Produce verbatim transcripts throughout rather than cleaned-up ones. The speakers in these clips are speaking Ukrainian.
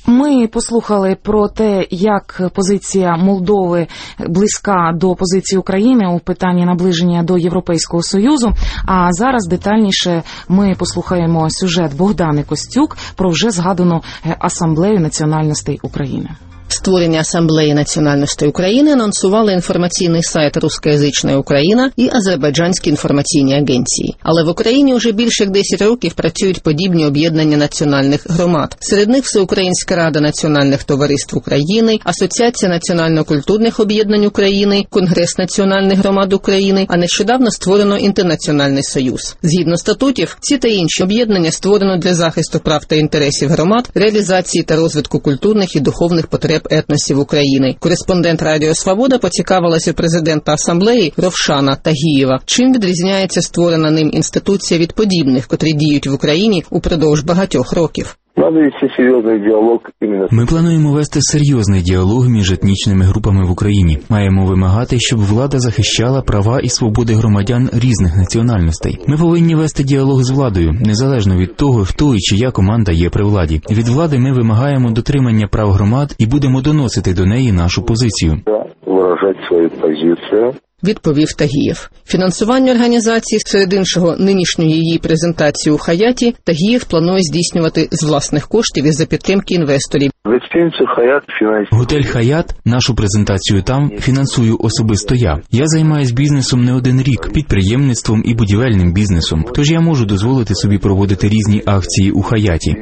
Ми послухали про те, як позиція Молдови близька до позиції України у питанні наближення до Європейського Союзу. А зараз детальніше ми послухаємо сюжет Богдани Костюк про вже згадану Асамблею національностей України. Створення Асамблеї національностей України анонсували інформаційний сайт «Рускоязична Україна» і азербайджанські інформаційні агенції. Але в Україні вже більше як десять років працюють подібні об'єднання національних громад. Серед них Всеукраїнська рада національних товариств України, Асоціація національно-культурних об'єднань України, Конгрес національних громад України, а нещодавно створено Інтернаціональний союз. Згідно статутів, ці та інші об'єднання створено для захисту прав та інтересів громад, реалізації та розвитку культурних і духовних потреб етносів України. Кореспондент Радіо Свобода поцікавилася у президента Асамблеї Ровшана Тагієва, чим відрізняється створена ним інституція від подібних, котрі діють в Україні упродовж багатьох років. Ми плануємо вести серйозний діалог між етнічними групами в Україні. Маємо вимагати, щоб влада захищала права і свободи громадян різних національностей. Ми повинні вести діалог з владою, незалежно від того, хто і чия команда є при владі. Від влади ми вимагаємо дотримання прав громад і будемо доносити до неї нашу позицію. Виражати свою позицію. Відповів Тагієв. Фінансування організації, серед іншого нинішньої її презентації у Хаяті, Тагієв планує здійснювати з власних коштів і за підтримки інвесторів. Готель «Хаят», нашу презентацію там фінансую особисто я. Я займаюсь бізнесом не один рік, підприємництвом і будівельним бізнесом. Тож я можу дозволити собі проводити різні акції у Хаяті.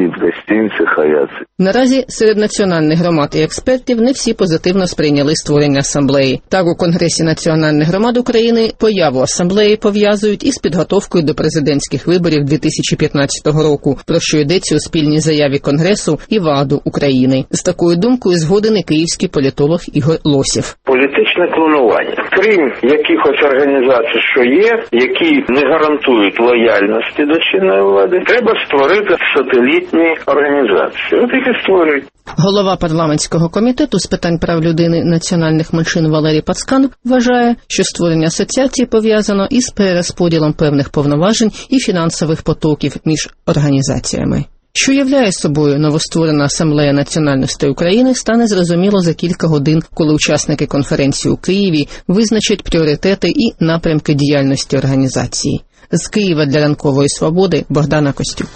Наразі серед національних громад і експертів не всі позитивно сприйняли створення асамблеї. Так, у Конгресі національних громад України появу асамблеї пов'язують із підготовкою до президентських виборів дві тисячі п'ятнадцятого року, про що йдеться у спільній заяві Конгресу і ВАДу України. З такою думкою згоден і київський політолог Ігор Лосєв. Політичне клонування. Крім якихось організацій, що є, які не гарантують лояльності до чинної влади, треба створити сателітні організації. От їх і створюють. Голова парламентського комітету з питань прав людини національних меншин Валерій Пацкан вважає, що створення асоціації пов'язано із перерозподілом певних повноважень і фінансових потоків між організаціями. Що являє собою новостворена Асамблея національностей України, стане зрозуміло за кілька годин, коли учасники конференції у Києві визначать пріоритети і напрямки діяльності організації. З Києва для Ранкової Свободи Богдана Костюк.